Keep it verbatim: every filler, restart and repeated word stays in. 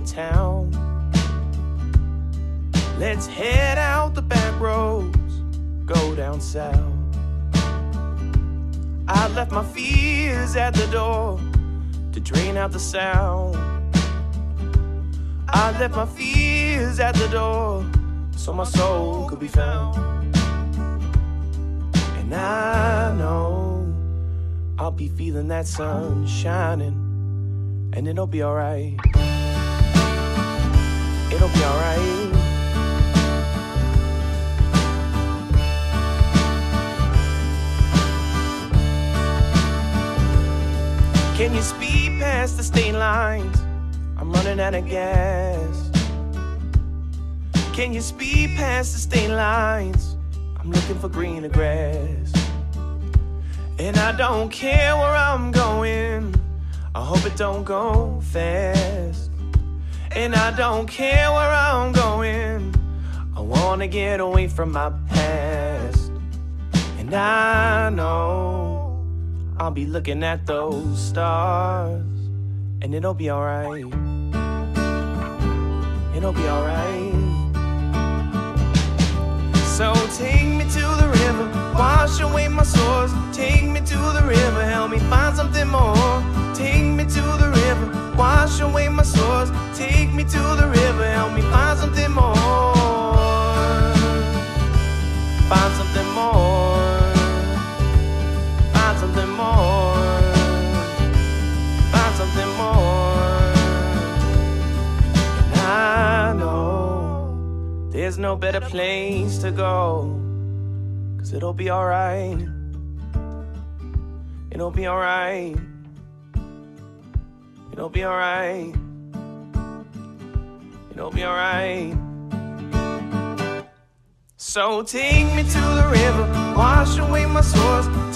of town. Let's head out the back roads, go down south. I left my fears at the door to drain out the sound. I left my fears at the door so my soul could be found. And I know I'll be feeling that sun shining, and it'll be alright. It'll be alright. Can you speed past the state lines? I'm running out of gas. Can you speed past the state lines? I'm looking for greener grass. And I don't care where I'm going, I hope it don't go fast. And I don't care where I'm going, I wanna get away from my past. And I know I'll be looking at those stars, and it'll be alright. It'll be alright. So take me to the river, wash away my sores. Take me to the river, help me find something more. Take me to the river, wash away my sores. Take me to the river, help me find something more. Find something more. Find something more. Find something more. And I know there's no better place to go, 'cause it'll be alright. It'll be alright. It'll be alright. It'll be alright. So take me to the river, wash away my sores.